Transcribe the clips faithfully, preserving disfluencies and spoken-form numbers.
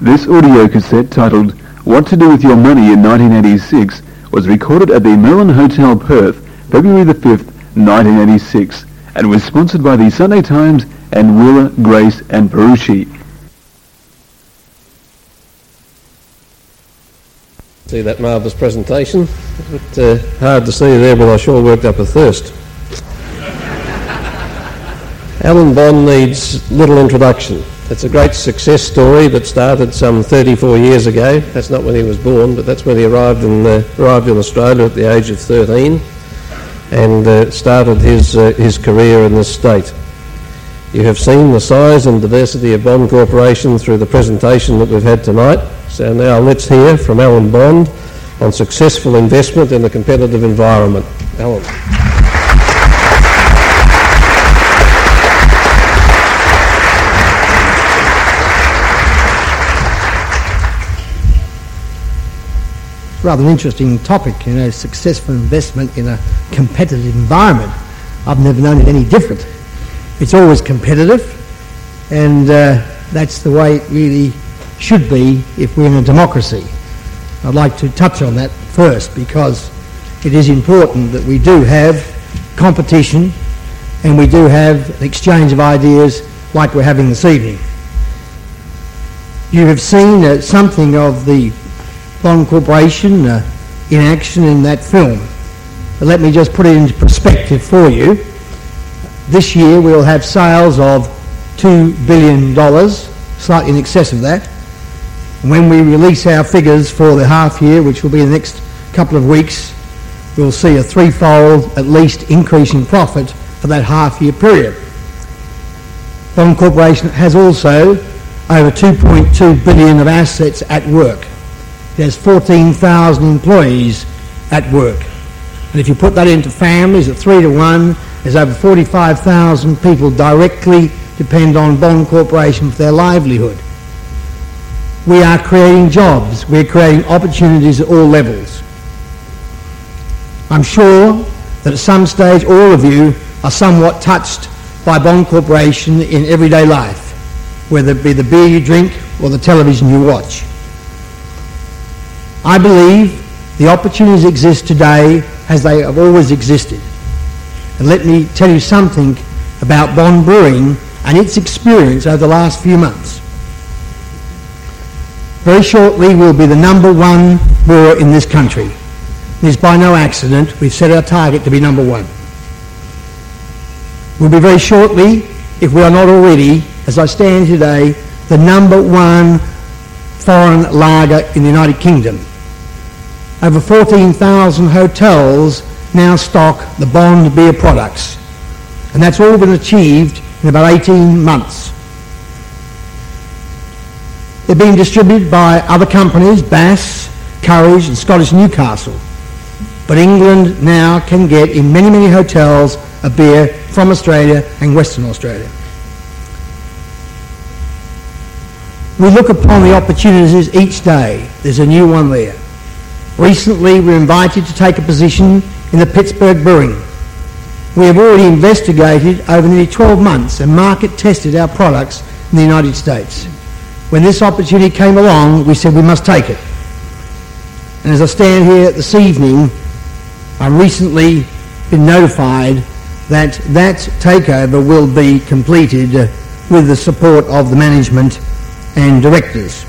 This audio cassette, titled What to Do with Your Money in nineteen eighty-six, was recorded at the Merlin Hotel, Perth, February the fifth, nineteen eighty-six, and was sponsored by the Sunday Times and Willa, Grace and Perucci. See that marvellous presentation? A bit uh, hard to see there, but I sure worked up a thirst. Alan Bond needs little introduction. It's a great success story that started some thirty-four years ago. That's not when he was born, but that's when he arrived in uh, arrived in Australia at the age of thirteen, and uh, started his uh, his career in this state. You have seen the size and diversity of Bond Corporation through the presentation that we've had tonight. So now let's hear from Alan Bond on successful investment in a competitive environment. Alan. Rather an interesting topic, you know, successful investment in a competitive environment. I've never known it any different. It's always competitive, and uh, that's the way it really should be if we're in a democracy. I'd like to touch on that first because it is important that we do have competition and we do have an exchange of ideas like we're having this evening. You have seen uh, something of the Bond Corporation uh, in action in that film. But let me just put it into perspective for you. This year we'll have sales of two billion dollars, slightly in excess of that. And when we release our figures for the half year, which will be in the next couple of weeks, we'll see a threefold at least increase in profit for that half year period. Bond Corporation has also over two point two billion dollars of assets at work. There's fourteen thousand employees at work. And if you put that into families at three to one, there's over forty-five thousand people directly depend on Bond Corporation for their livelihood. We are creating jobs. We're creating opportunities at all levels. I'm sure that at some stage all of you are somewhat touched by Bond Corporation in everyday life, whether it be the beer you drink or the television you watch. I believe the opportunities exist today as they have always existed. And let me tell you something about Bond Brewing and its experience over the last few months. Very shortly we'll be the number one brewer in this country. It is by no accident we've set our target to be number one. We'll be very shortly, if we are not already, as I stand today, the number one foreign lager in the United Kingdom. Over fourteen thousand hotels now stock the Bond beer products, and that's all been achieved in about eighteen months. They're being distributed by other companies, Bass, Courage and Scottish Newcastle, but England now can get in many, many hotels a beer from Australia and Western Australia. We look upon the opportunities each day. There's a new one there. Recently, we were invited to take a position in the Pittsburgh Brewing. We have already investigated over nearly twelve months and market tested our products in the United States. When this opportunity came along, we said we must take it. And as I stand here this evening, I've recently been notified that that takeover will be completed uh, with the support of the management and directors.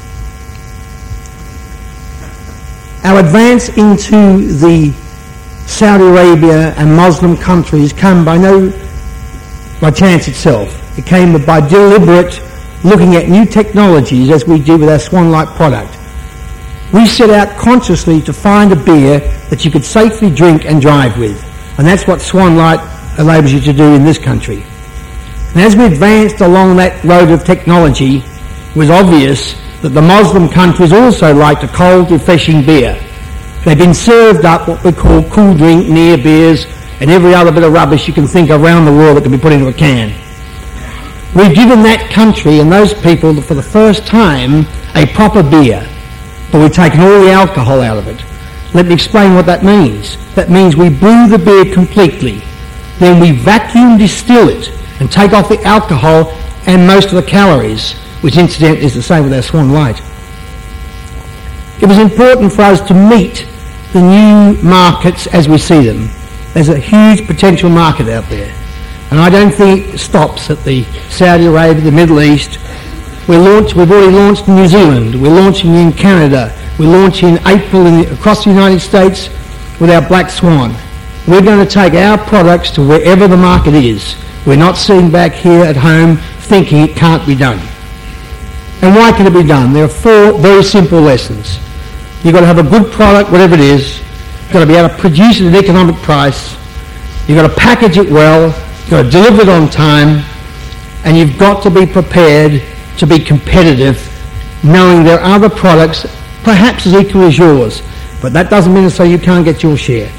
Our advance into the Saudi Arabia and Muslim countries came by no by chance itself. It came by deliberate looking at new technologies as we did with our Swan Light product. We set out consciously to find a beer that you could safely drink and drive with, and that's what Swan Light enables you to do in this country. And as we advanced along that road of technology, it was obvious that the Muslim countries also liked a cold, refreshing beer. They've been served up what we call cool drink, near beers, and every other bit of rubbish you can think of around the world that can be put into a can. We've given that country and those people for the first time a proper beer, but we've taken all the alcohol out of it. Let me explain what that means. That means we brew the beer completely, then we vacuum distill it and take off the alcohol and most of the calories. which incidentally is the same with our Swan Light. It was important for us to meet the new markets as we see them. There's a huge potential market out there. And I don't think it stops at the Saudi Arabia, the Middle East. We're launched, we've already launched in New Zealand. We're launching in Canada. We're launching in April in the, across the United States with our Black Swan. We're going to take our products to wherever the market is. We're not sitting back here at home thinking it can't be done. And why can it be done? There are four very simple lessons. You've got to have a good product, whatever it is. You've got to be able to produce it at an economic price. You've got to package it well. You've got to deliver it on time. And you've got to be prepared to be competitive, knowing there are other products perhaps as equal as yours. But that doesn't mean to say you can't get your share.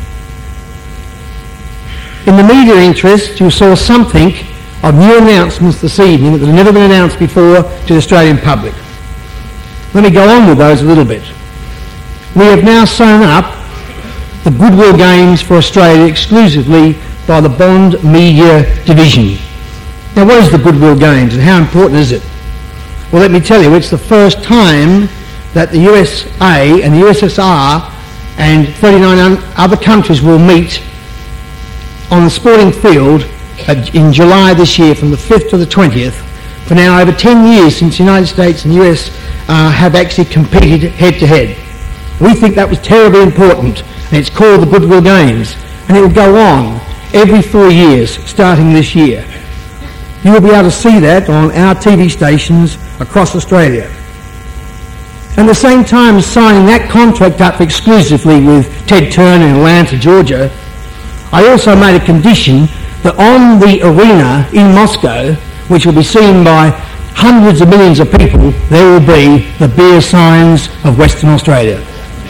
In the media interest, you saw something of new announcements this evening that have never been announced before to the Australian public. Let me go on with those a little bit. We have now sewn up the Goodwill Games for Australia exclusively by the Bond Media Division. Now, what is the Goodwill Games and how important is it? Well, let me tell you, it's the first time that the U S A and the U S S R and thirty-nine other countries will meet on the sporting field in July this year from the fifth to the twentieth. For now over ten years since the United States and the U S uh, have actually competed head-to-head. We think that was terribly important, and it's called the Goodwill Games, and it will go on every four years starting this year. You will be able to see that on our T V stations across Australia. And at the same time as signing that contract up exclusively with Ted Turner in Atlanta, Georgia, I also made a condition that on the arena in Moscow, which will be seen by hundreds of millions of people, there will be the beer signs of Western Australia.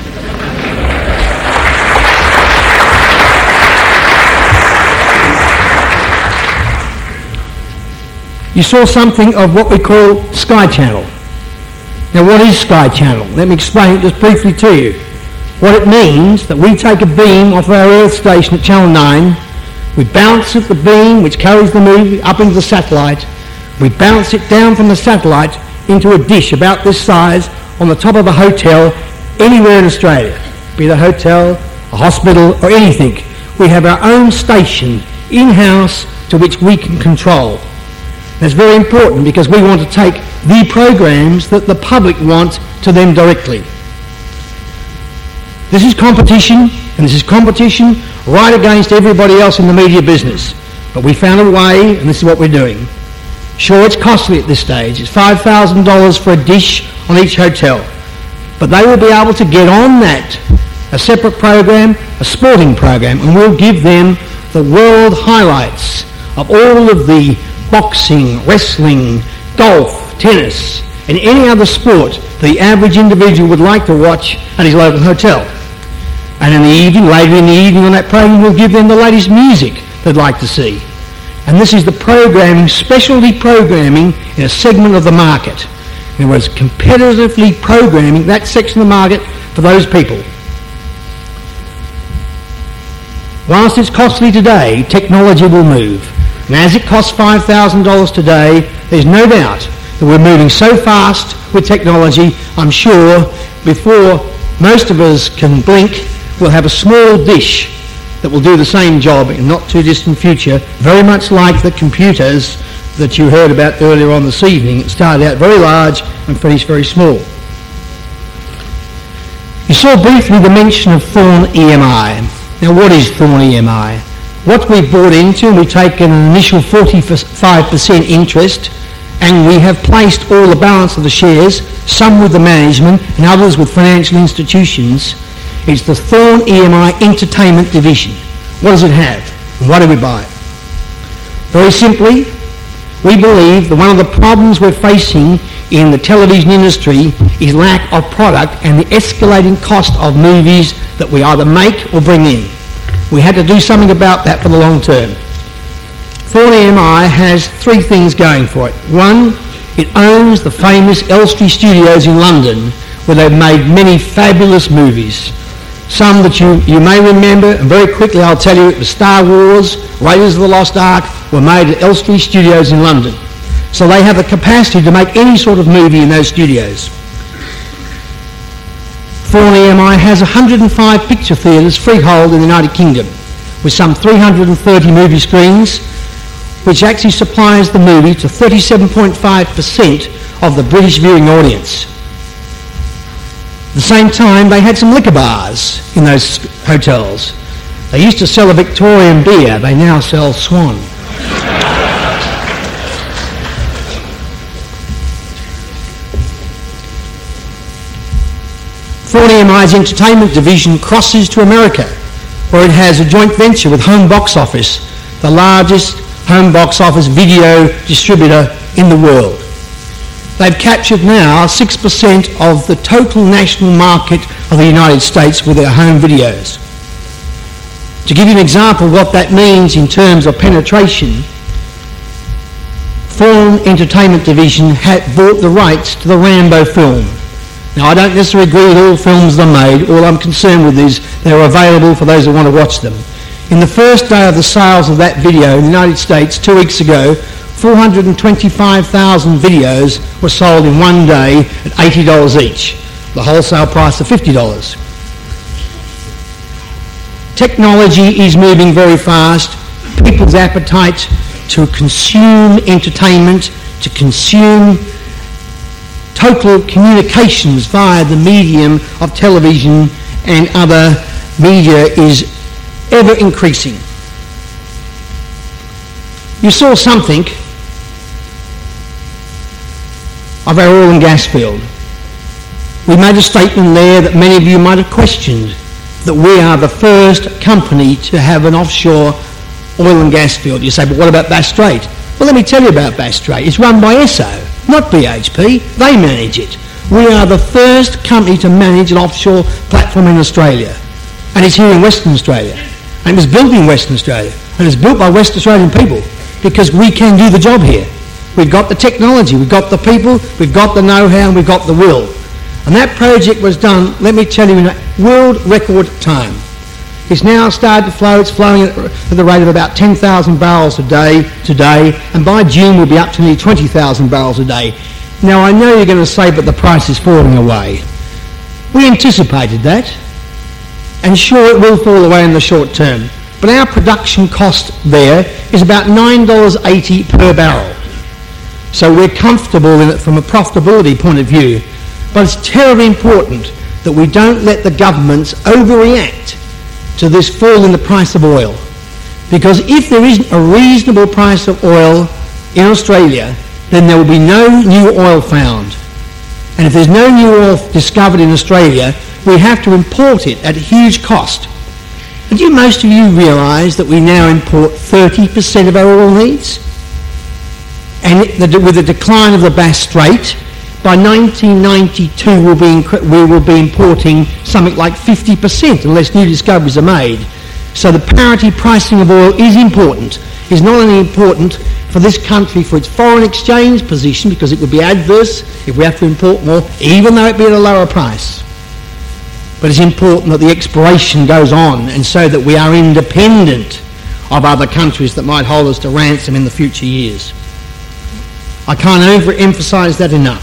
You saw something of what we call Sky Channel. Now, what is Sky Channel? Let me explain it just briefly to you. What it means that we take a beam off our Earth station at Channel nine, we bounce it, the beam which carries the movie up into the satellite, we bounce it down from the satellite into a dish about this size on the top of a hotel anywhere in Australia, be it a hotel, a hospital or anything. We have our own station in-house to which we can control. That's very important because we want to take the programs that the public want to them directly. This is competition, and this is competition right against everybody else in the media business. But we found a way, and this is what we're doing. Sure, it's costly at this stage. It's five thousand dollars for a dish on each hotel. But they will be able to get on that, a separate program, a sporting program, and we'll give them the world highlights of all of the boxing, wrestling, golf, tennis, and any other sport the average individual would like to watch at his local hotel. And in the evening, later in the evening on that program, we'll give them the latest music they'd like to see. And this is the programming, specialty programming in a segment of the market. In other words, competitively programming that section of the market for those people. Whilst it's costly today, technology will move. And as it costs five thousand dollars today, there's no doubt that we're moving so fast with technology, I'm sure before most of us can blink, we'll have a small dish that will do the same job in not too distant future, very much like the computers that you heard about earlier on this evening. It started out very large and finished very small. You saw briefly the mention of Thorn E M I. Now, what is Thorn E M I? What we've bought into, and we've taken an initial forty-five percent interest, and we have placed all the balance of the shares, some with the management and others with financial institutions. It's the Thorn E M I Entertainment Division. What does it have? And why do we buy it? Very simply, we believe that one of the problems we're facing in the television industry is lack of product and the escalating cost of movies that we either make or bring in. We had to do something about that for the long term. Thorn E M I has three things going for it. One, it owns the famous Elstree Studios in London, where they've made many fabulous movies. Some that you, you may remember, and very quickly I'll tell you, it was Star Wars, Raiders of the Lost Ark, were made at Elstree Studios in London. So they have the capacity to make any sort of movie in those studios. Thorn E M I has one hundred and five picture theatres freehold in the United Kingdom, with some three hundred and thirty movie screens, which actually supplies the movie to thirty-seven point five percent of the British viewing audience. At the same time, they had some liquor bars in those hotels. They used to sell a Victorian beer, they now sell Swan. Thorn E M I's entertainment division crosses to America, where it has a joint venture with Home Box Office, the largest home box office video distributor in the world. They've captured now six percent of the total national market of the United States with their home videos. To give you an example of what that means in terms of penetration, Thorn Entertainment Division had bought the rights to the Rambo film. Now, I don't necessarily agree with all films that are made. All I'm concerned with is they're available for those who want to watch them. In the first day of the sales of that video in the United States, two weeks ago, four hundred twenty-five thousand videos were sold in one day at eighty dollars each. The wholesale price of fifty dollars. Technology is moving very fast. People's appetite to consume entertainment, to consume total communications via the medium of television and other media is ever increasing. You saw something of our oil and gas field. We made a statement there that many of you might have questioned, that we are the first company to have an offshore oil and gas field. You say, but what about Bass Strait? Well, let me tell you about Bass Strait. It's run by Esso, not B H P. They manage it. We are the first company to manage an offshore platform in Australia. And it's here in Western Australia. And it was built in Western Australia. And it's built by West Australian people because we can do the job here. We've got the technology, we've got the people, we've got the know-how, and we've got the will. And that project was done, let me tell you, in a world record time. It's now started to flow. It's flowing at the rate of about ten thousand barrels a day today, and by June we'll be up to nearly twenty thousand barrels a day. Now, I know you're going to say, but the price is falling away. We anticipated that, and sure, it will fall away in the short term. But our production cost there is about nine dollars eighty per barrel. So we're comfortable in it from a profitability point of view. But it's terribly important that we don't let the governments overreact to this fall in the price of oil. Because if there isn't a reasonable price of oil in Australia, then there will be no new oil found. And if there's no new oil discovered in Australia, we have to import it at a huge cost. And do most of you realise that we now import thirty percent of our oil needs? And the, with the decline of the Bass Strait, by nineteen ninety-two we'll be inc- we will be importing something like fifty percent unless new discoveries are made. So the parity pricing of oil is important. It's not only important for this country for its foreign exchange position, because it would be adverse if we have to import more, even though it be at a lower price. But it's important that the exploration goes on, and so that we are independent of other countries that might hold us to ransom in the future years. I can't overemphasise that enough.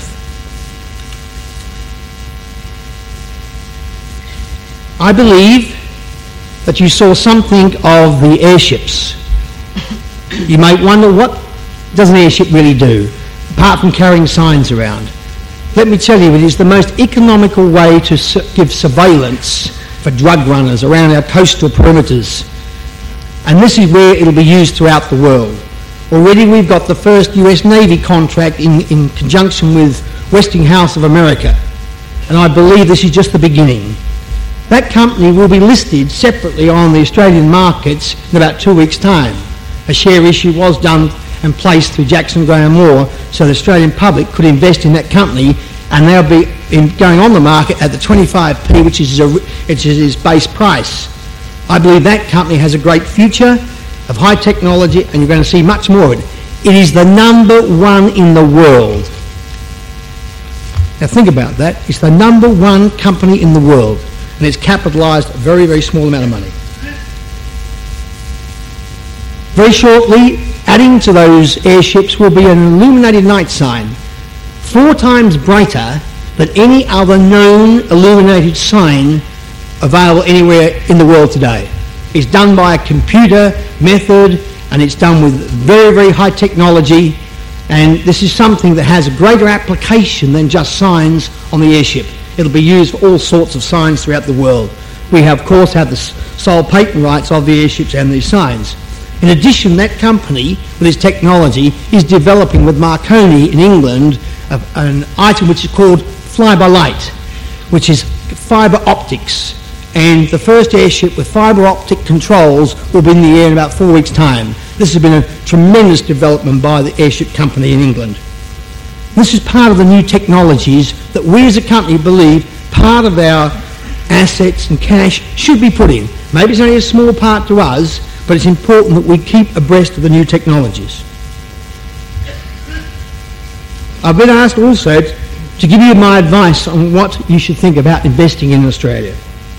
I believe that you saw something of the airships. You might wonder, what does an airship really do, apart from carrying signs around? Let me tell you, it is the most economical way to su- give surveillance for drug runners around our coastal perimeters. And this is where it will be used throughout the world. Already we've got the first U S Navy contract in, in conjunction with Westinghouse of America. And I believe this is just the beginning. That company will be listed separately on the Australian markets in about two weeks' time. A share issue was done and placed through Jackson Graham Moore, so the Australian public could invest in that company, and they'll be in, going on the market at the twenty-five p, which is, a, which is its base price. I believe that company has a great future of high technology, and you're going to see much more of it. It is the number one in the world. Now think about that. It's the number one company in the world, and it's capitalised a very, very small amount of money. Very shortly, Adding to those airships will be an illuminated night sign, four times brighter than any other known illuminated sign available anywhere in the world today. It's done by a computer method, and it's done with very, very high technology, and this is something that has a greater application than just signs on the airship. It'll be used for all sorts of signs throughout the world. We, have, of course, have the sole patent rights of the airships and these signs. In addition, that company, with its technology, is developing with Marconi in England a, an item which is called fly-by-light, which is fibre optics. And the first airship with fibre optic controls will be in the air in about four weeks' time. This has been a tremendous development by the airship company in England. This is part of the new technologies that we as a company believe part of our assets and cash should be put in. Maybe it's only a small part to us, but it's important that we keep abreast of the new technologies. I've been asked also to give you my advice on what you should think about investing in Australia,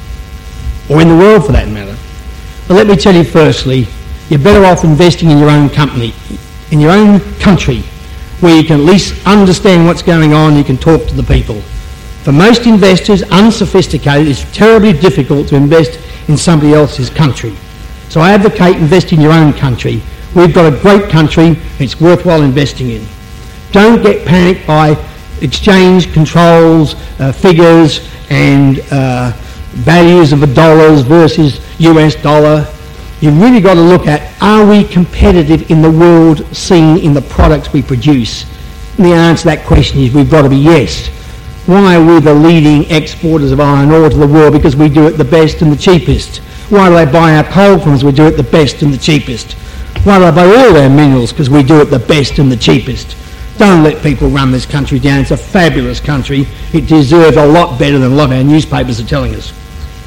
or in the world for that matter. But let me tell you firstly, you're better off investing in your own company, in your own country, where you can at least understand what's going on, you can talk to the people. For most investors, unsophisticated, it's terribly difficult to invest in somebody else's country. So I advocate investing in your own country. We've got a great country, it's worthwhile investing in. Don't get panicked by exchange controls, uh, figures and uh, values of the dollars versus U S dollar. You've really got to look at, are we competitive in the world scene in the products we produce? And the answer to that question is we've got to be yes. Why are we the leading exporters of iron ore to the world? Because we do it the best and the cheapest. Why do they buy our coal from us? We do it the best and the cheapest. Why do they buy all their minerals? Because we do it the best and the cheapest. Don't let people run this country down. It's a fabulous country. It deserves a lot better than a lot of our newspapers are telling us.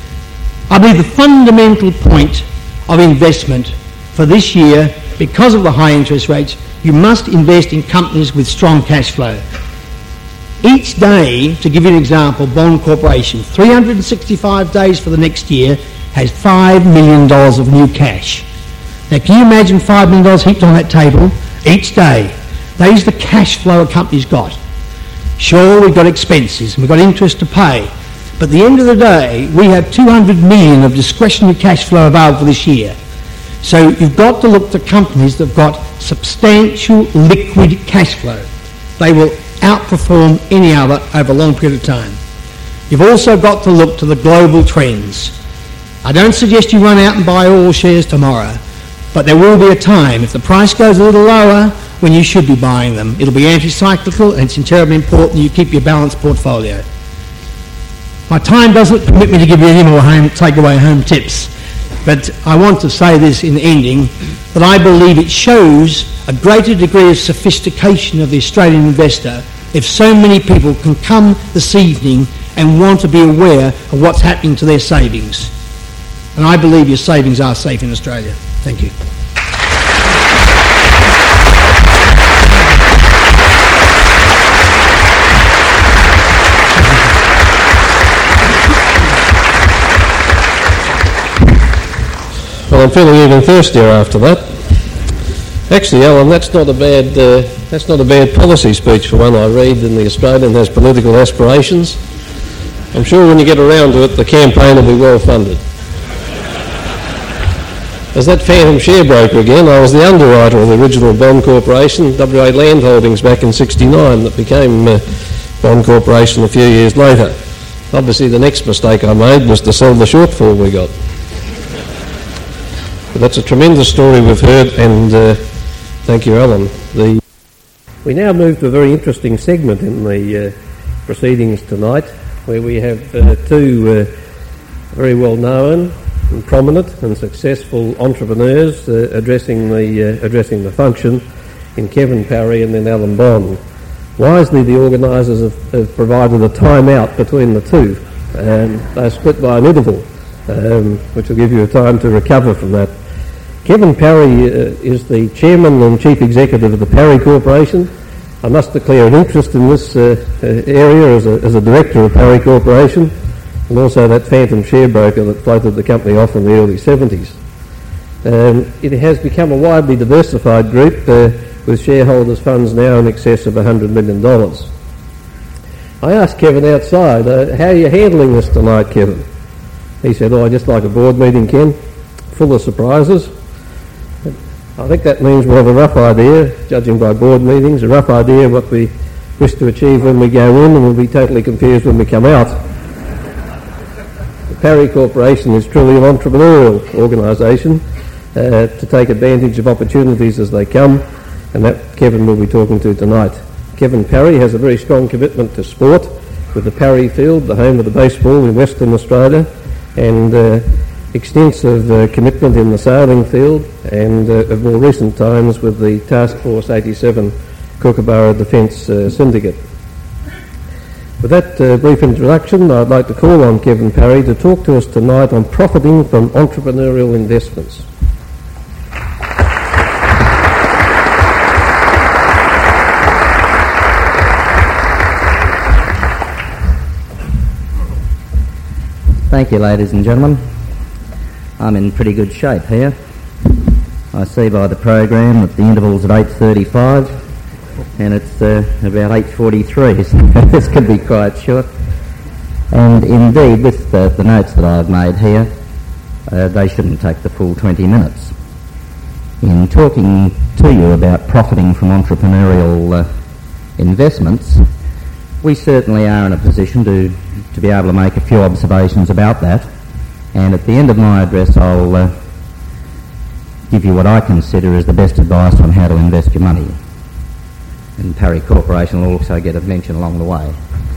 I believe the fundamental point of investment for this year, because of the high interest rates, you must invest in companies with strong cash flow. Each day, to give you an example, Bond Corporation, three hundred sixty-five days for the next year, has five million dollars of new cash. Now, can you imagine five million dollars heaped on that table each day? That is the cash flow a company's got. Sure, we've got expenses and we've got interest to pay, but at the end of the day, we have two hundred million dollars of discretionary cash flow available for this year. So you've got to look to companies that have got substantial liquid cash flow. They will outperform any other over a long period of time. You've also got to look to the global trends. I don't suggest you run out and buy all shares tomorrow, but there will be a time, if the price goes a little lower, when you should be buying them. It'll be anti-cyclical, and it's terribly important you keep your balanced portfolio. My time doesn't permit me to give you any more home, take-away home tips, but I want to say this in ending, that I believe it shows a greater degree of sophistication of the Australian investor if so many people can come this evening and want to be aware of what's happening to their savings. And I believe your savings are safe in Australia. Thank you. Well, I'm feeling even thirstier after that. Actually, Alan, that's not a bad uh, that's not a bad policy speech for one I read in The Australian has political aspirations. I'm sure when you get around to it, the campaign will be well funded. As that phantom share broker again, I was the underwriter of the original Bond Corporation, W A Land Holdings, back in sixty-nine, that became uh, Bond Corporation a few years later. Obviously, the next mistake I made was to sell the shortfall we got. But that's a tremendous story we've heard, and uh, thank you, Alan. The we now move to a very interesting segment in the uh, proceedings tonight, where we have uh, two uh, very well-known and prominent and successful entrepreneurs uh, addressing the uh, addressing the function, in Kevin Parry and then Alan Bond. Wisely, the organisers have, have provided a time-out between the two, and they're split by an interval, um, which will give you a time to recover from that. Kevin Parry uh, is the Chairman and Chief Executive of the Parry Corporation. I must declare an interest in this uh, uh, area as a, as a Director of Parry Corporation, and also that phantom share broker that floated the company off in the early seventies. Um, it has become a widely diversified group uh, with shareholders' funds now in excess of one hundred million dollars. I asked Kevin outside, uh, how are you handling this tonight, Kevin? He said, oh, I just like a board meeting, Ken, full of surprises. I think that means we'll have a rough idea, judging by board meetings, a rough idea of what we wish to achieve when we go in, and we'll be totally confused when we come out. The Parry Corporation is truly an entrepreneurial organisation uh, to take advantage of opportunities as they come, and that Kevin will be talking to tonight. Kevin Parry has a very strong commitment to sport, with the Parry Field, the home of the baseball in Western Australia, and uh, extensive uh, commitment in the sailing field, and uh, of more recent times with the Task Force eighty-seven Kookaburra Defence uh, Syndicate. With that uh, brief introduction, I'd like to call on Kevin Parry to talk to us tonight on profiting from entrepreneurial investments. Thank you, ladies and gentlemen. I'm in pretty good shape here. I see by the program that the interval's at eight thirty-five and it's uh, about eight forty-three, so this could be quite short. And indeed, with the, the notes that I've made here, uh, they shouldn't take the full twenty minutes. In talking to you about profiting from entrepreneurial uh, investments, we certainly are in a position to, to be able to make a few observations about that. And at the end of my address, I'll uh, give you what I consider is the best advice on how to invest your money. And Parry Corporation will also get a mention along the way.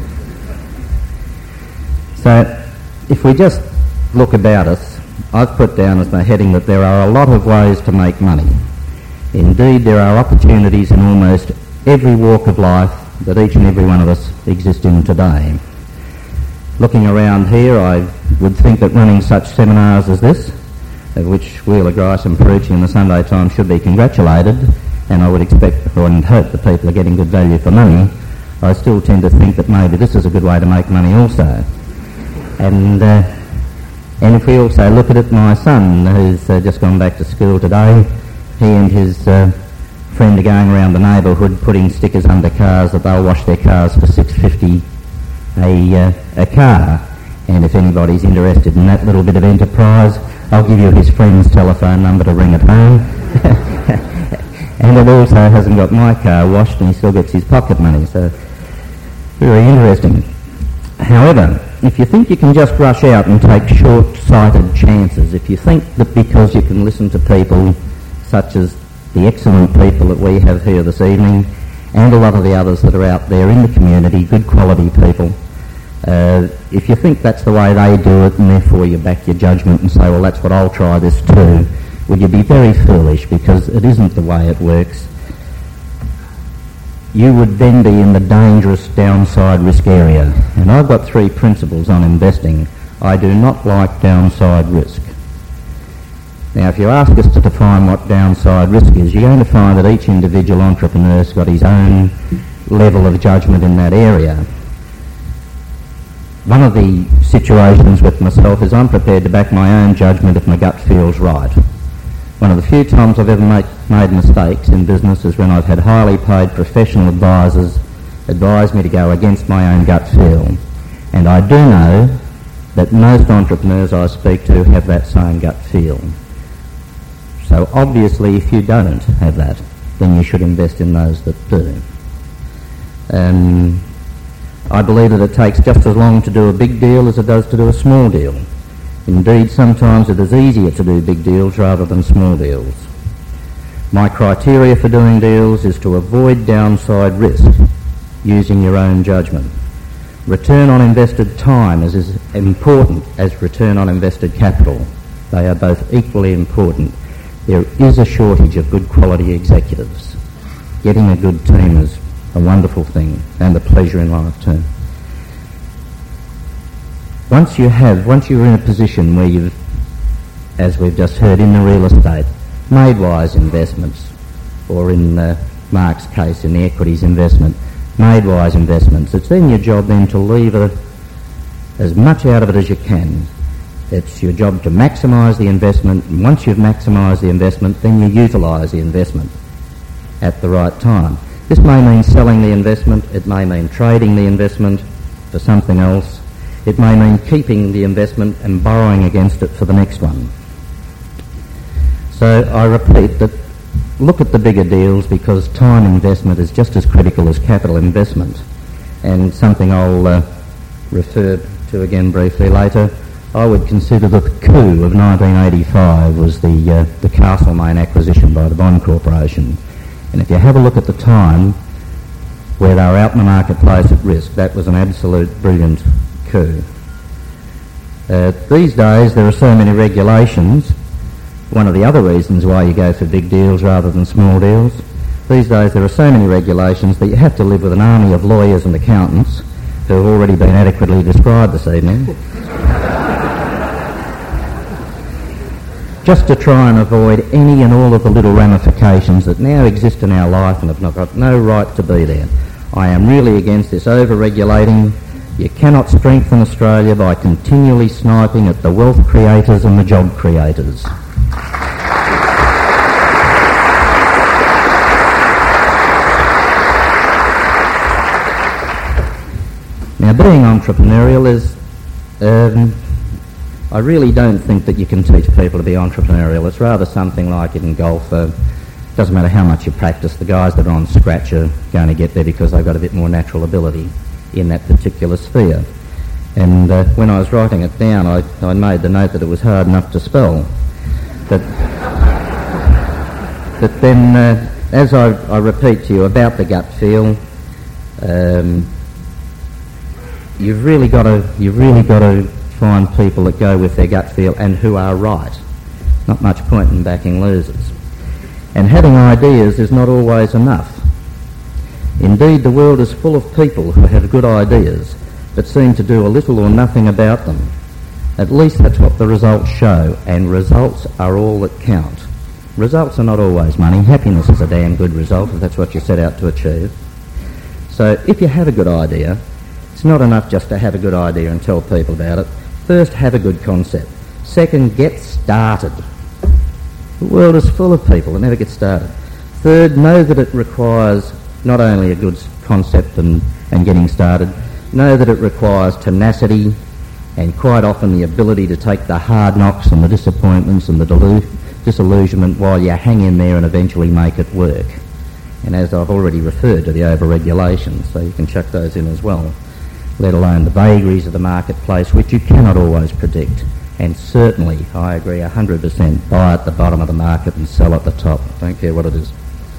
So, if we just look about us, I've put down as my heading that there are a lot of ways to make money. Indeed, there are opportunities in almost every walk of life that each and every one of us exist in today. Looking around here, I would think that running such seminars as this, of which Wheeler, Grice and Perucci in the Sunday Times should be congratulated, and I would expect or hope that people are getting good value for money, I still tend to think that maybe this is a good way to make money also. And uh, and if we also look at it, my son, who's uh, just gone back to school today, he and his uh, friend are going around the neighbourhood putting stickers under cars that they'll wash their cars for six dollars fifty a, uh, a car. And if anybody's interested in that little bit of enterprise, I'll give you his friend's telephone number to ring at home. And it also hasn't got my car washed and he still gets his pocket money, so very interesting. However, if you think you can just rush out and take short-sighted chances, if you think that because you can listen to people such as the excellent people that we have here this evening and a lot of the others that are out there in the community, good quality people, uh, if you think that's the way they do it and therefore you back your judgment and say, well, that's what I'll try this too, would you be very foolish, because it isn't the way it works. You would then be in the dangerous downside risk area. And I've got three principles on investing. I do not like downside risk. Now, if you ask us to define what downside risk is, you're going to find that each individual entrepreneur's got his own level of judgment in that area. One of the situations with myself is I'm prepared to back my own judgment if my gut feels right. One of the few times I've ever make, made mistakes in business is when I've had highly paid professional advisors advise me to go against my own gut feel. And I do know that most entrepreneurs I speak to have that same gut feel. So obviously if you don't have that, then you should invest in those that do. Um, I believe that it takes just as long to do a big deal as it does to do a small deal. Indeed, sometimes it is easier to do big deals rather than small deals. My criteria for doing deals is to avoid downside risk using your own judgment. Return on invested time is as important as return on invested capital. They are both equally important. There is a shortage of good quality executives. Getting a good team is a wonderful thing and a pleasure in life too. Once you have, once you're in a position where you've, as we've just heard in the real estate, made wise investments, or in uh, Mark's case in the equities investment, made wise investments, it's then your job then to leave a, as much out of it as you can It's your job to maximise the investment, and once you've maximised the investment, then you utilise the investment at the right time. This may mean selling the investment, it may mean trading the investment for something else, it may mean keeping the investment and borrowing against it for the next one. So I repeat that look at the bigger deals, because time investment is just as critical as capital investment, and something I'll uh, refer to again briefly later. I would consider that the coup of nineteen eighty-five was the, uh, the Castlemaine acquisition by the Bond Corporation. And if you have a look at the time where they were out in the marketplace at risk, that was an absolute brilliant coup. Uh, these days there are so many regulations. One of the other reasons why you go for big deals rather than small deals, these days there are so many regulations that you have to live with an army of lawyers and accountants who have already been adequately described this evening, just to try and avoid any and all of the little ramifications that now exist in our life and have not got no right to be there. I am really against this over-regulating. You cannot strengthen Australia by continually sniping at the wealth creators and the job creators. Now, being entrepreneurial is, um, I really don't think that you can teach people to be entrepreneurial. It's rather something like in golf. Uh, doesn't matter how much you practice, the guys that are on scratch are going to get there because they've got a bit more natural ability in that particular sphere. And uh, when I was writing it down, I, I made the note that it was hard enough to spell. But, but then, uh, as I, I repeat to you about the gut feel, um, you've really got to you've really got to find people that go with their gut feel and who are right. Not much point in backing losers. And having ideas is not always enough. Indeed, the world is full of people who have good ideas but seem to do a little or nothing about them. At least that's what the results show, and results are all that count. Results are not always money. Happiness is a damn good result if that's what you set out to achieve. So if you have a good idea, it's not enough just to have a good idea and tell people about it. First, have a good concept. Second, get started. The world is full of people that never get started. Third, know that it requires not only a good concept and, and getting started, know that it requires tenacity and quite often the ability to take the hard knocks and the disappointments and the delu- disillusionment while you hang in there and eventually make it work. And as I've already referred to the over-regulations, so you can chuck those in as well, let alone the vagaries of the marketplace, which you cannot always predict. And certainly, I agree one hundred percent, buy at the bottom of the market and sell at the top. Don't care what it is.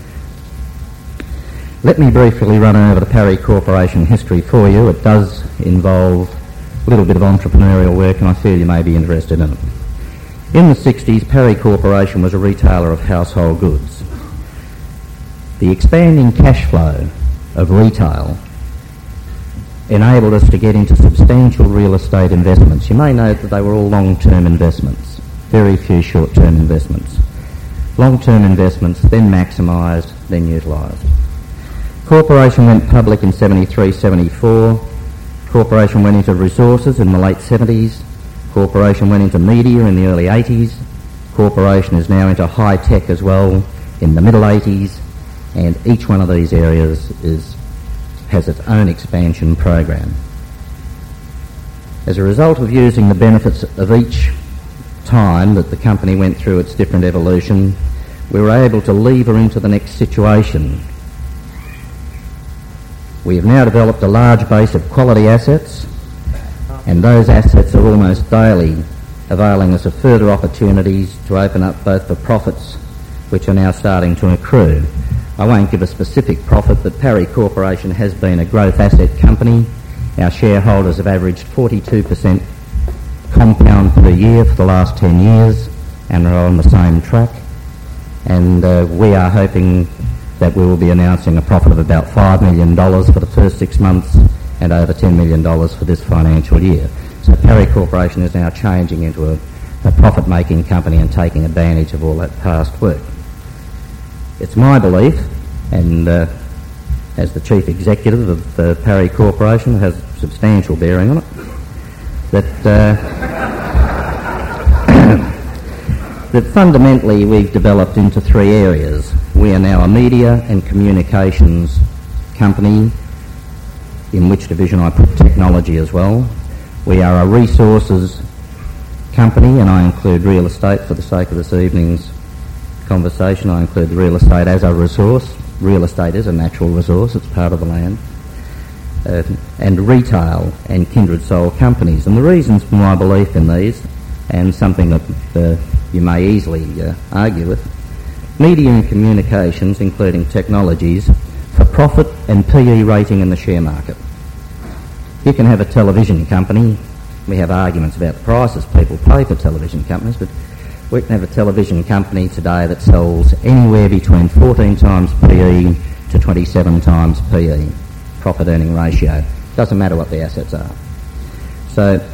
Let me briefly run over the Parry Corporation history for you. It does involve a little bit of entrepreneurial work, and I feel you may be interested in it. In the sixties, Parry Corporation was a retailer of household goods. The expanding cash flow of retail enabled us to get into substantial real estate investments. You may note that they were all long-term investments, very few short-term investments. Long-term investments, then maximised, then utilised. Corporation went public in seventy-three seventy-four. Corporation went into resources in the late seventies. Corporation went into media in the early eighties. Corporation is now into high-tech as well in the middle eighties. And each one of these areas is has its own expansion program. As a result of using the benefits of each time that the company went through its different evolution, we were able to lever into the next situation. We have now developed a large base of quality assets, and those assets are almost daily availing us of further opportunities to open up both the profits which are now starting to accrue. I won't give a specific profit, but Parry Corporation has been a growth asset company. Our shareholders have averaged forty-two percent compound per year for the last ten years and are on the same track. And uh, we are hoping that we will be announcing a profit of about five million dollars for the first six months and over ten million dollars for this financial year. So Parry Corporation is now changing into a, a profit-making company and taking advantage of all that past work. It's my belief, and uh, as the chief executive of the Parry Corporation has substantial bearing on it, that uh, that fundamentally we've developed into three areas. We are now a media and communications company, in which division I put technology as well. We are a resources company, and I include real estate for the sake of this evening's conversation. I include the real estate as a resource. Real estate is a natural resource, it's part of the land. Uh, and retail and kindred soul companies. And the reasons for my belief in these, and something that uh, you may easily uh, argue with, media and communications, including technologies, for profit and P E rating in the share market. You can have a television company. We have arguments about the prices people pay for television companies, but we can have a television company today that sells anywhere between fourteen times P E to twenty-seven times P E, profit earning ratio. Doesn't matter what the assets are. So,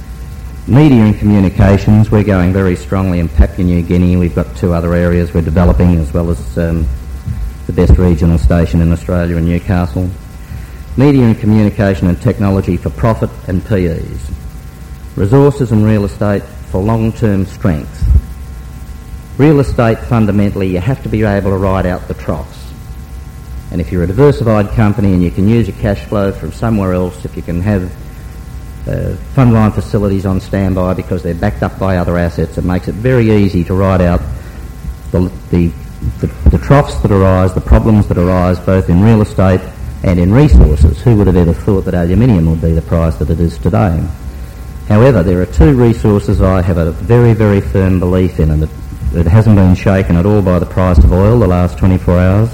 media and communications, we're going very strongly in Papua New Guinea. We've got two other areas we're developing, as well as um, the best regional station in Australia in Newcastle. Media and communication and technology for profit and P Es. Resources and real estate for long-term strength. Real estate, fundamentally, you have to be able to ride out the troughs. And if you're a diversified company and you can use your cash flow from somewhere else, if you can have uh, fund line facilities on standby because they're backed up by other assets, it makes it very easy to ride out the, the, the, the troughs that arise, the problems that arise both in real estate and in resources. Who would have ever thought that aluminium would be the price that it is today? However, there are two resources I have a very, very firm belief in, and it, it hasn't been shaken at all by the price of oil the last twenty-four hours.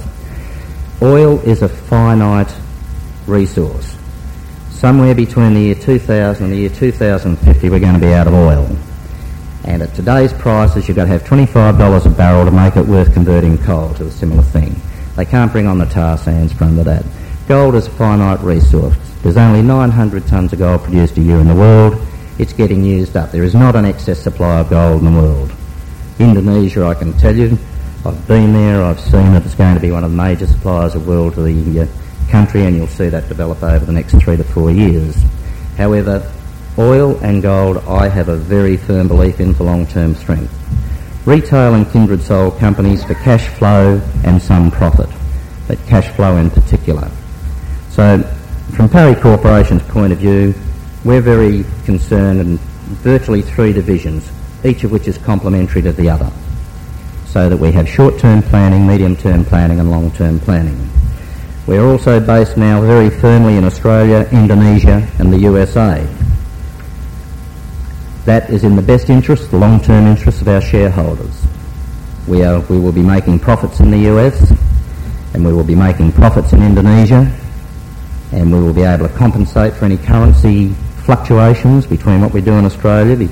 Oil is a finite resource. Somewhere between the year two thousand and the year two thousand fifty we're going to be out of oil. And at today's prices you've got to have twenty-five dollars a barrel to make it worth converting coal to a similar thing. They can't bring on the tar sands for under that. Gold is a finite resource. There's only nine hundred tonnes of gold produced a year in the world. It's getting used up. There is not an excess supply of gold in the world. Indonesia, I can tell you, I've been there, I've seen it. It's going to be one of the major suppliers of gold to the uh, country, and you'll see that develop over the next three to four years. However, oil and gold I have a very firm belief in for long-term strength. Retail and kindred soul companies for cash flow and some profit, but cash flow in particular. So, from Parry Corporation's point of view, we're very concerned in virtually three divisions, each of which is complementary to the other, so that we have short-term planning, medium-term planning and long-term planning. We're also based now very firmly in Australia, Indonesia and the U S A. That is in the best interest, the long-term interest of our shareholders. We are, we will be making profits in the U S and we will be making profits in Indonesia, and we will be able to compensate for any currency fluctuations between what we do in Australia.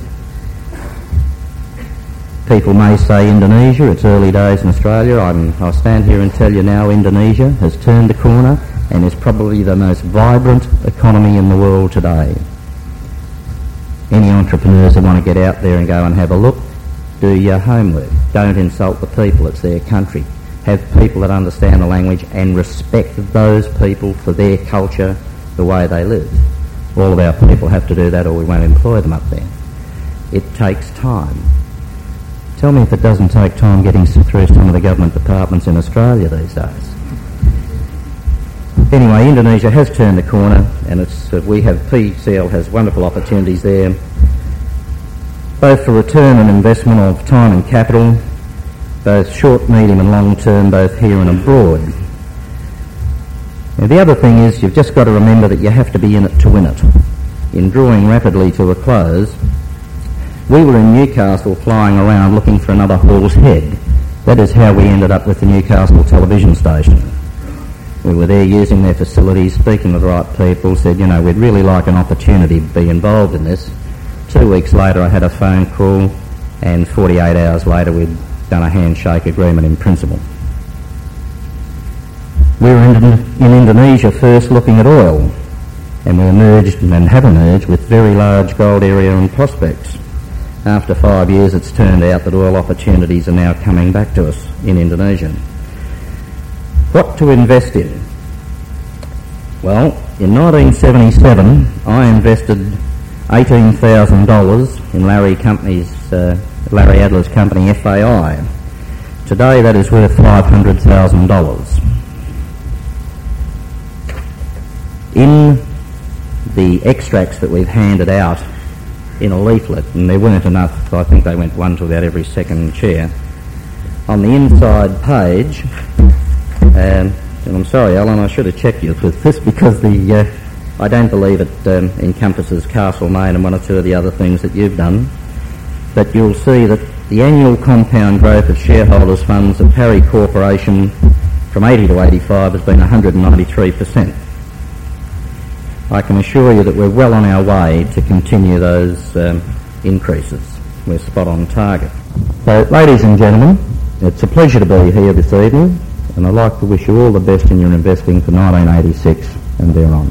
People may say Indonesia, it's early days in Australia. I'm, I stand here and tell you now Indonesia has turned the corner and is probably the most vibrant economy in the world today. Any entrepreneurs that want to get out there and go and have a look, do your homework. Don't insult the people, it's their country. Have people that understand the language and respect those people for their culture, the way they live. All of our people have to do that or we won't employ them up there. It takes time. Tell me if it doesn't take time getting through some of the government departments in Australia these days. Anyway, Indonesia has turned the corner, and it's uh, we have P C L has wonderful opportunities there, both for return and investment of time and capital, both short, medium and long term, both here and abroad. Now, the other thing is you've just got to remember that you have to be in it to win it. In drawing rapidly to a close, we were in Newcastle flying around looking for another Hall's Head. That is how we ended up with the Newcastle television station. We were there using their facilities, speaking to the right people, said, you know, we'd really like an opportunity to be involved in this. Two weeks later I had a phone call, and forty-eight hours later we'd done a handshake agreement in principle. We were in, in Indonesia first looking at oil, and we emerged and have emerged with very large gold area and prospects. After five years it's turned out that oil opportunities are now coming back to us in Indonesia. What to invest in? Well, in nineteen seventy-seven I invested eighteen thousand dollars in Larry Company's uh, Larry Adler's company F A I. Today that is worth five hundred thousand dollars. In the extracts that we've handed out in a leaflet, and there weren't enough, I think they went one to about every second chair, on the inside page, um, and I'm sorry Alan, I should have checked you with this because the uh, I don't believe it um, encompasses Castlemaine and one or two of the other things that you've done, but you'll see that the annual compound growth of shareholders' funds of Parry Corporation from eighty to eighty-five has been one hundred ninety-three percent. I can assure you that we're well on our way to continue those um, increases. We're spot on target. So, ladies and gentlemen, it's a pleasure to be here this evening, and I'd like to wish you all the best in your investing for nineteen eighty-six and thereon.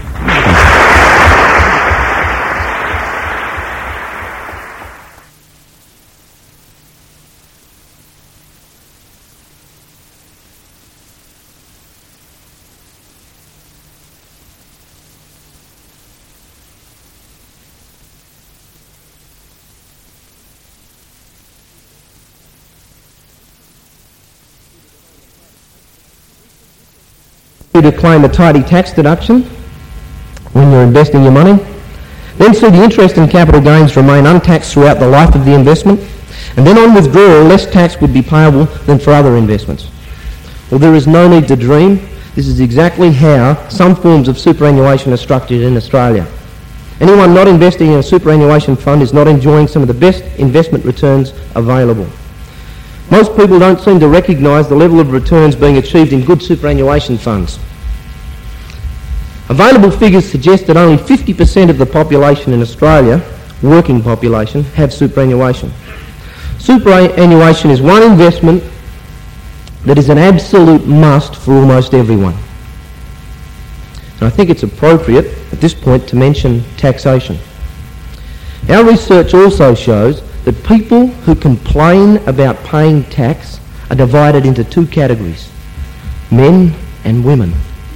To claim a tidy tax deduction when you're investing your money. Then see the interest and capital gains remain untaxed throughout the life of the investment, and then on withdrawal less tax would be payable than for other investments. Well, there is no need to dream. This is exactly how some forms of superannuation are structured in Australia. Anyone not investing in a superannuation fund is not enjoying some of the best investment returns available. Most people don't seem to recognise the level of returns being achieved in good superannuation funds. Available figures suggest that only fifty percent of the population in Australia, working population, have superannuation. Superannuation is one investment that is an absolute must for almost everyone. And I think it's appropriate at this point to mention taxation. Our research also shows that people who complain about paying tax are divided into two categories, men and women.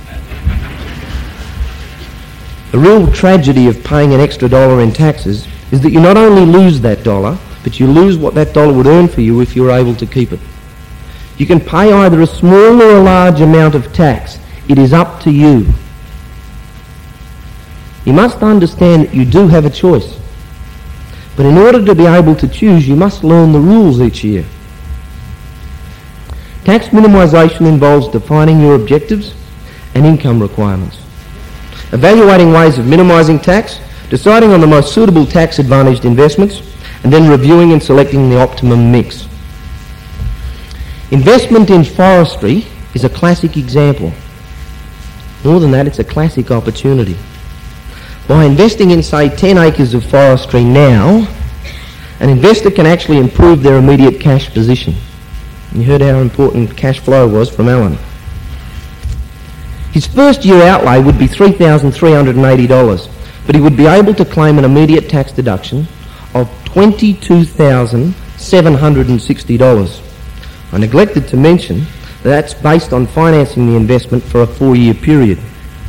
The real tragedy of paying an extra dollar in taxes is that you not only lose that dollar, but you lose what that dollar would earn for you if you were able to keep it. You can pay either a small or a large amount of tax. It is up to you. You must understand that you do have a choice. But in order to be able to choose, you must learn the rules each year. Tax minimisation involves defining your objectives and income requirements, evaluating ways of minimising tax, deciding on the most suitable tax-advantaged investments, and then reviewing and selecting the optimum mix. Investment in forestry is a classic example. More than that, it's a classic opportunity. By investing in, say, ten acres of forestry now, an investor can actually improve their immediate cash position. You heard how important cash flow was from Alan. His first year outlay would be three thousand three hundred eighty dollars, but he would be able to claim an immediate tax deduction of twenty-two thousand seven hundred sixty dollars. I neglected to mention that that's based on financing the investment for a four-year period.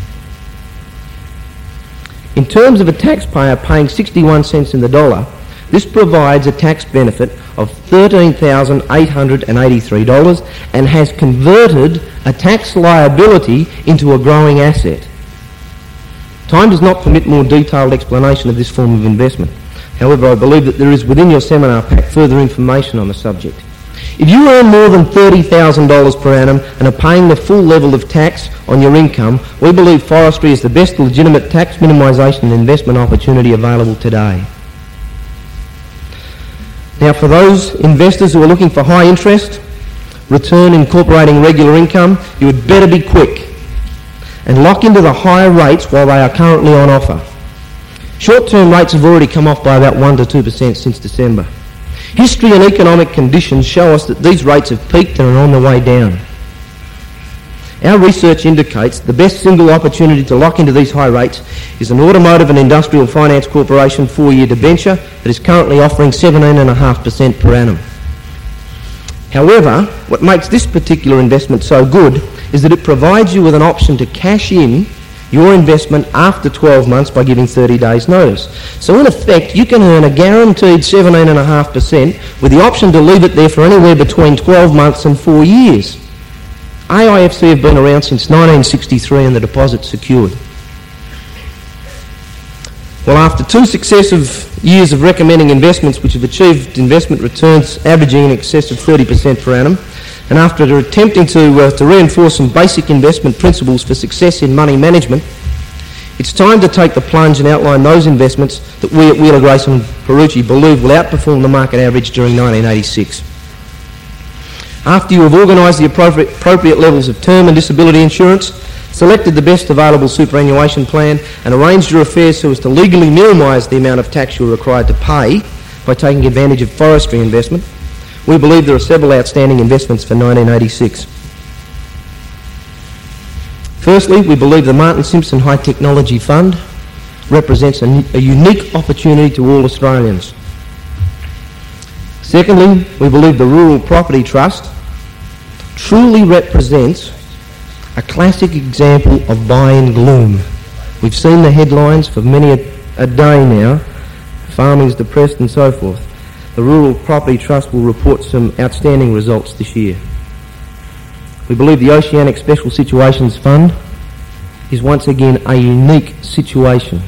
In terms of a taxpayer paying sixty-one cents in the dollar, this provides a tax benefit of thirteen thousand eight hundred eighty-three dollars and has converted a tax liability into a growing asset. Time does not permit more detailed explanation of this form of investment. However, I believe that there is within your seminar pack further information on the subject. If you earn more than thirty thousand dollars per annum and are paying the full level of tax on your income, we believe forestry is the best legitimate tax minimisation and investment opportunity available today. Now, for those investors who are looking for high interest, return incorporating regular income, you had better be quick and lock into the higher rates while they are currently on offer. Short-term rates have already come off by about one to two percent since December. History and economic conditions show us that these rates have peaked and are on the way down. Our research indicates the best single opportunity to lock into these high rates is an Automotive and Industrial Finance Corporation four-year debenture that is currently offering seventeen point five percent per annum. However, what makes this particular investment so good is that it provides you with an option to cash in your investment after twelve months by giving thirty days notice. So in effect, you can earn a guaranteed seventeen point five percent with the option to leave it there for anywhere between twelve months and four years. A I F C have been around since nineteen sixty-three and the deposit's secured. Well, after two successive years of recommending investments which have achieved investment returns averaging in excess of thirty percent per annum, and after attempting to, uh, to reinforce some basic investment principles for success in money management, it's time to take the plunge and outline those investments that we at Wheeler, Grace and Perucci believe will outperform the market average during nineteen eighty-six. After you have organised the appropriate, appropriate levels of term and disability insurance, selected the best available superannuation plan and arranged your affairs so as to legally minimise the amount of tax you're required to pay by taking advantage of forestry investment, we believe there are several outstanding investments for nineteen eighty-six. Firstly, we believe the Martin Simpson High Technology Fund represents a, a unique opportunity to all Australians. Secondly, we believe the Rural Property Trust truly represents a classic example of buy-in gloom. We've seen the headlines for many a, a day now, farming's depressed and so forth. The Rural Property Trust will report some outstanding results this year. We believe the Oceanic Special Situations Fund is once again a unique situation.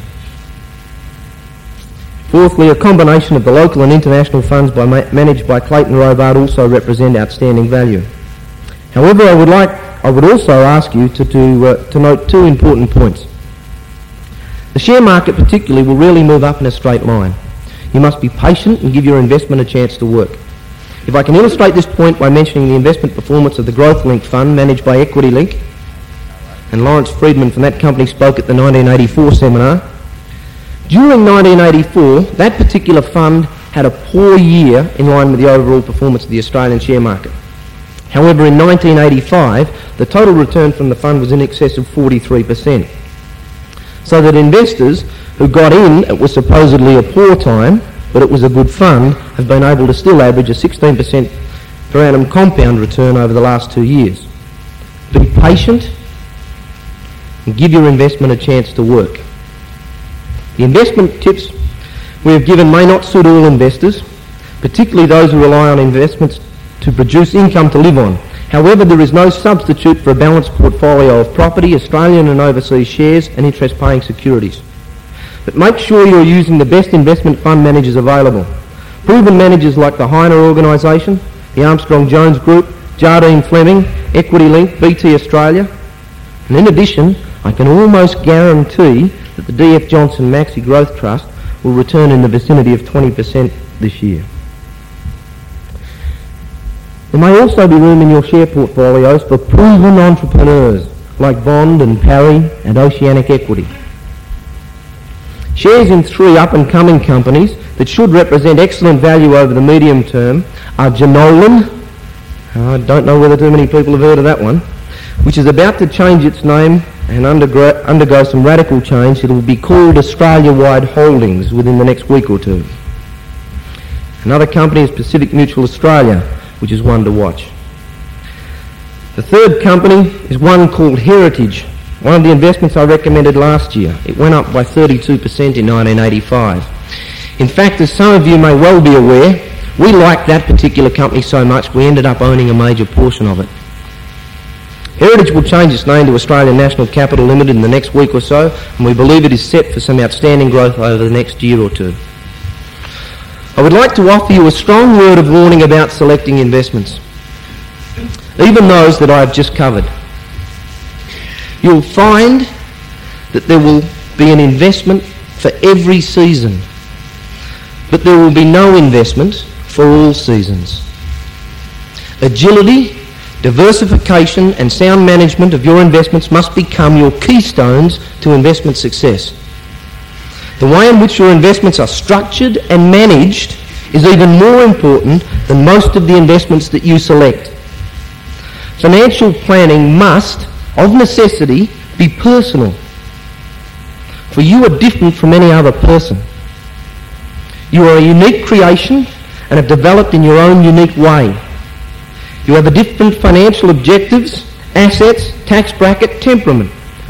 Fourthly, a combination of the local and international funds by ma- managed by Clayton Robart also represent outstanding value. However, I would like, I would also ask you to, do, uh, to note two important points. The share market particularly will rarely move up in a straight line. You must be patient and give your investment a chance to work. If I can illustrate this point by mentioning the investment performance of the Growth Link Fund managed by Equity Link, and Lawrence Friedman from that company spoke at the nineteen eighty-four seminar. During nineteen eighty-four, that particular fund had a poor year in line with the overall performance of the Australian share market. However, in nineteen eighty-five, the total return from the fund was in excess of forty-three percent. So that investors who got in at was supposedly a poor time, but it was a good fund, have been able to still average a sixteen percent per annum compound return over the last two years. Be patient and give your investment a chance to work. The investment tips we have given may not suit all investors, particularly those who rely on investments to produce income to live on. However, there is no substitute for a balanced portfolio of property, Australian and overseas shares and interest-paying securities. But make sure you're using the best investment fund managers available. Proven managers like the Heiner Organisation, the Armstrong Jones Group, Jardine Fleming, Equity Link, B T Australia. And in addition, I can almost guarantee that the D F Johnson Maxi Growth Trust will return in the vicinity of twenty percent this year. There may also be room in your share portfolios for proven entrepreneurs like Bond and Parry and Oceanic Equity. Shares in three up-and-coming companies that should represent excellent value over the medium term are Jenolan, I don't know whether too many people have heard of that one, which is about to change its name and undergo, undergo some radical change. It will be called Australia-wide Holdings within the next week or two. Another company is Pacific Mutual Australia, which is one to watch. The third company is one called Heritage, one of the investments I recommended last year. It went up by thirty-two percent in nineteen eighty-five. In fact, as some of you may well be aware, we liked that particular company so much we ended up owning a major portion of it. Heritage will change its name to Australian National Capital Limited in the next week or so, and we believe it is set for some outstanding growth over the next year or two. I would like to offer you a strong word of warning about selecting investments, even those that I have just covered. You'll find that there will be an investment for every season, but there will be no investment for all seasons. Agility, diversification and sound management of your investments must become your keystones to investment success. The way in which your investments are structured and managed is even more important than most of the investments that you select. Financial planning must, of necessity, be personal. For you are different from any other person. You are a unique creation and have developed in your own unique way. You have a different financial objectives, assets, tax bracket, temperament,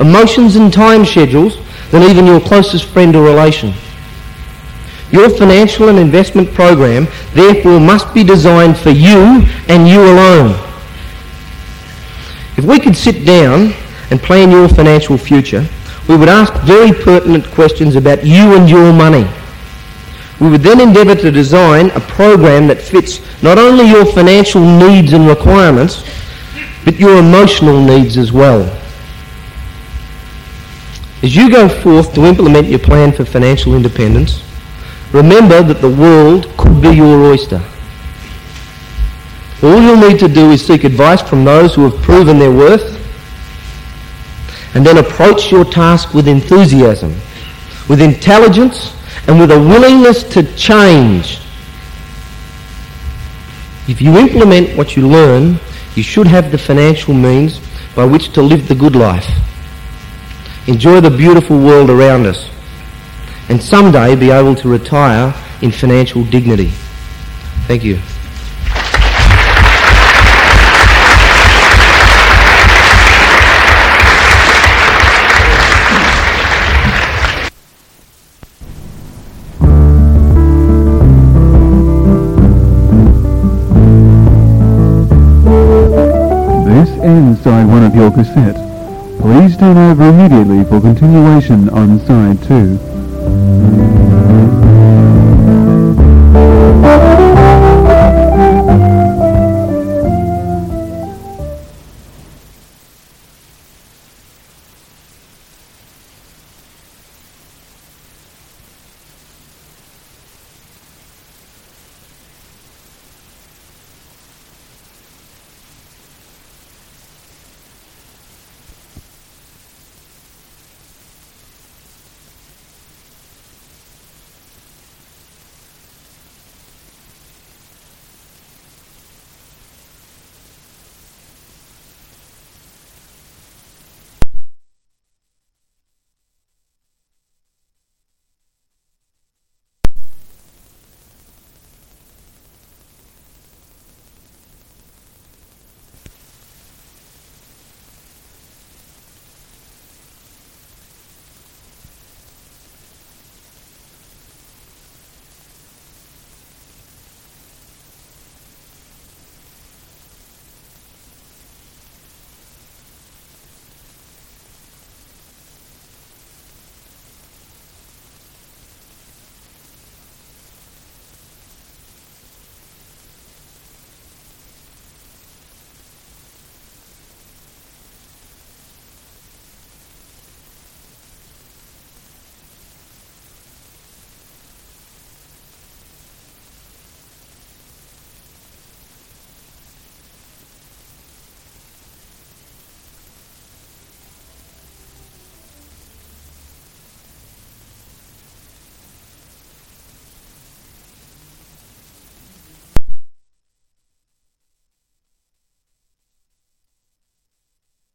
emotions and time schedules than even your closest friend or relation. Your financial and investment program, therefore, must be designed for you and you alone. If we could sit down and plan your financial future, we would ask very pertinent questions about you and your money. We would then endeavour to design a program that fits not only your financial needs and requirements, but your emotional needs as well. As you go forth to implement your plan for financial independence, remember that the world could be your oyster. All you'll need to do is seek advice from those who have proven their worth, and then approach your task with enthusiasm, with intelligence, and with a willingness to change. If you implement what you learn, you should have the financial means by which to live the good life, enjoy the beautiful world around us, and someday be able to retire in financial dignity. Thank you. This ends side one of your cassette. Please turn over immediately for continuation on side two.